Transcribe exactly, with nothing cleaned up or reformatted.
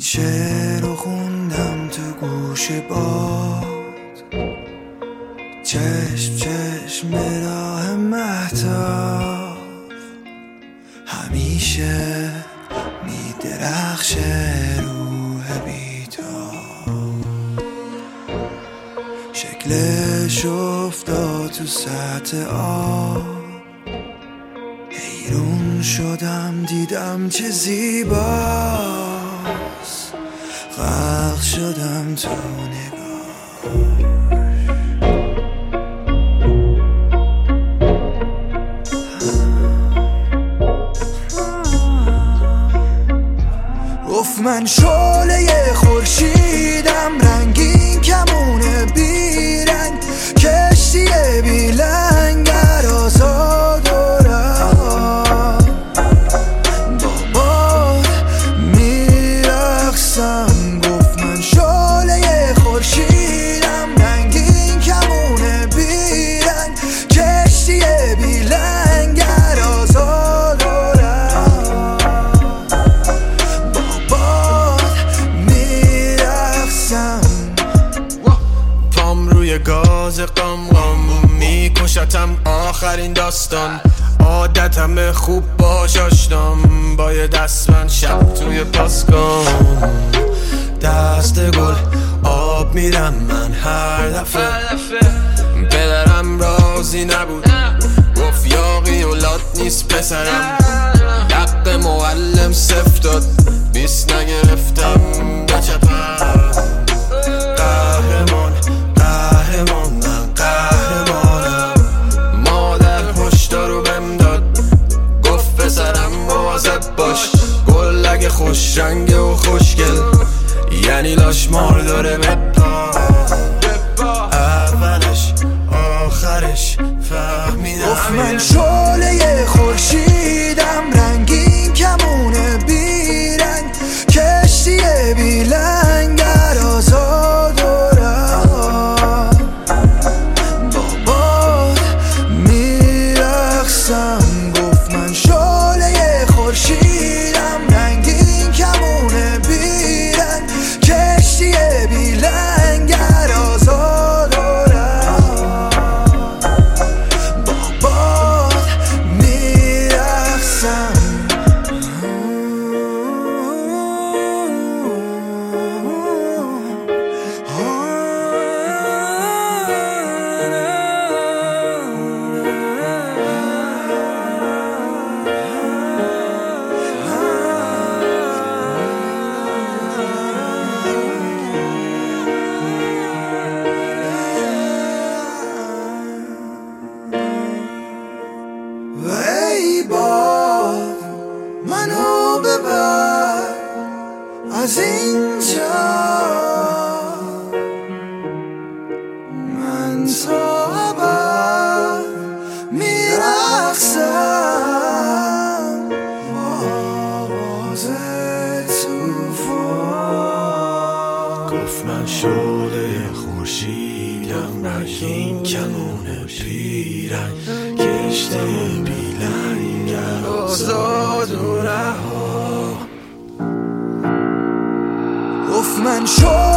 شعر رو خوندم تو گوش باد، چشم چشم راه مهتاب همیشه میدرخشه روح بیتاب، شکلش افتاد تو سطح آب، حیرون شدم دیدم چه زیباست، غرق شدم تو نگاه. گفت من شعله خورشیدم، رنگین کمونه بیرنگ، کشتی بی لنگر آزاد و رها، با باد میرقصم. گفت من شعله خورشیدم، رنگین کمونه بیرنگ، کشتی بی لنگر آزاد و رها، با باد میرقصم. پام روی گاز قم قم میکشتم آخرین داستان، عادتم خوب باش آشنام، با یه دست من شب توی پاسکام، دست گل آب میرم من هر دفعه. پدرم راضی نبود، گفت یاقی اولاد نیست پسرم، حق معلم صفر داد، بیست نگرفتم بچپم. قهرمان قهرمان من قهرمانم، مادر هشدارو بهم داد، گفت پسرم مواظب باش، گل اگه خوش رنگه و خوشگل یعنی لاشمار داره بپا، اولش آخرش فهمیدم. گفت من شعله خورشیدم، رنگین کمونه بیرنگ، کشتی بی لنگر آزاد و رها، با باد میرقصم. گفت من شعله خورشیدم، رنگین کمونه بیرنگ، کشتی بی لنگر آزاد و رها، با باد میرقصم. و ای باد منو ببر از اینجا، من تا ابد میرقصم با آواز توفان. گفت من شعله خورشیدم، رنگین کمونه پیرنگ، کشتی بی لنگر آزاد و رها. گفت من شعله